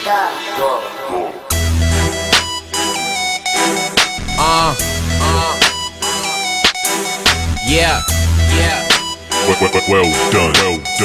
Yeah. Well done.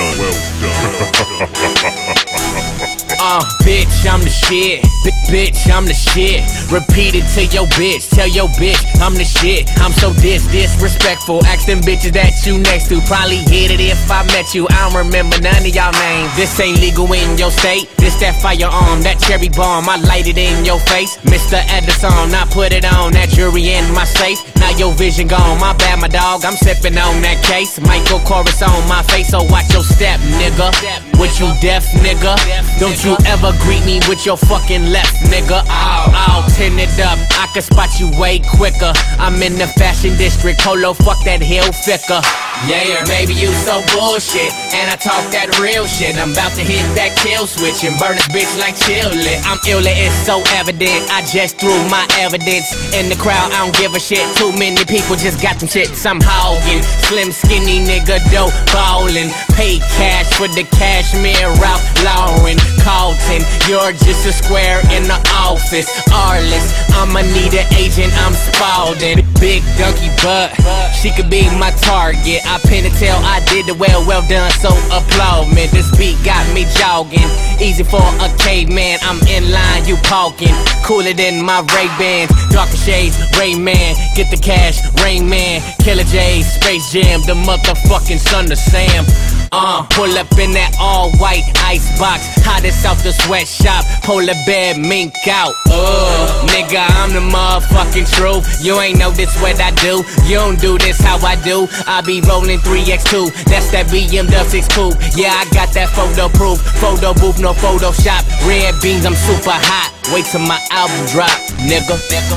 Bitch, I'm the shit. Bitch, I'm the shit. Repeat it to your bitch. Tell your bitch I'm the shit. I'm so disrespectful. Ask them bitches that you next to. Probably hit it if I met you. I don't remember none of y'all names. This ain't legal in your state. This that firearm, that cherry bomb. I light it in your face. Mr. Edison, I put it on. That jury in my safe. Now your vision gone. My bad, my dog. I'm sipping on that case. Michael Chorus on my face. So watch your step, nigga. What you deaf, nigga? Don't you ever greet me with your fucking left, nigga. I'll tin it up. I can spot you way quicker. I'm in the fashion district. Polo, fuck that hill thicker. Yeah, maybe you so bullshit, and I talk that real shit. I'm about to hit that kill switch and burn this bitch like chillin'. I'm ill, it's so evident. I just threw my evidence in the crowd. I don't give a shit. Too many people just got them shits I'm hogging. Slim, skinny nigga, dope ballin'. Pay cash for the cashmere Ralph Lauren. Carlton, you're just a square in the office. Arliss, I'ma need an agent. I'm Spalding. Big donkey butt, she could be my target. I pin and tell I did it well done, so applaud me. This beat got me jogging, easy for a caveman. I'm in line, you talking, cooler than my Ray-Bans. Darker shades, Rayman, get the cash, Rain Man. Killer J, Space Jam, the motherfucking son of Sam. Pull up in that all-white ice box, hottest out the sweatshop, polar bear mink out. Nigga, I'm the motherfucking truth. You ain't know this what I do. You don't do this how I do. I be rolling 3x2, that's that BMW 6 coupe. Yeah, I got that photo proof. Photo booth, no Photoshop. Red beans, I'm super hot. Wait till my album drop, nigga.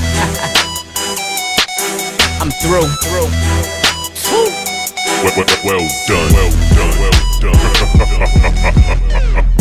I'm through. Well done.